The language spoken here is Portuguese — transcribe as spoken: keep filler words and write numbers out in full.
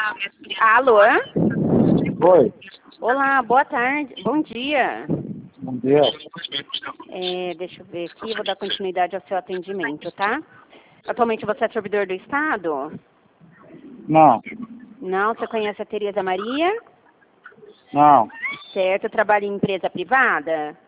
Alô? Oi, Olá, boa tarde. Bom dia. bom dia. É, deixa eu ver aqui, vou dar continuidade ao seu atendimento, tá? Atualmente você é servidor do Estado? Não, Não, você conhece a Tereza Maria? não, Certo, trabalha em empresa privada?